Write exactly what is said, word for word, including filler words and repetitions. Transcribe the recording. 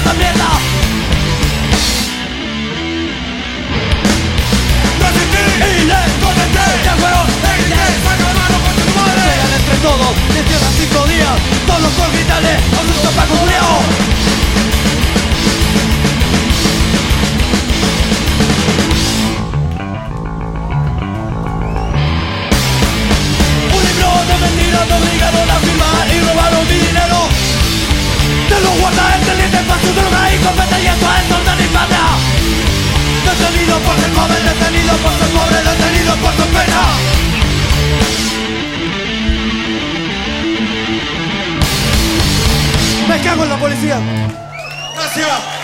puta mierda. Y le comenté, ya fueron, saca la mano con tu madre. Llegan entre todos, te cierran cinco días, todos por gritarle a un susto Paco Juliao. Un libro de mentiras me obligaron a firmar y robaron mi dinero. Te lo guarda el teniente para su droga y copete y esto es orden y patria. Detenido por ser joven, detenido por ser pobre, detenido por su pena. Me cago en la policía. Gracias.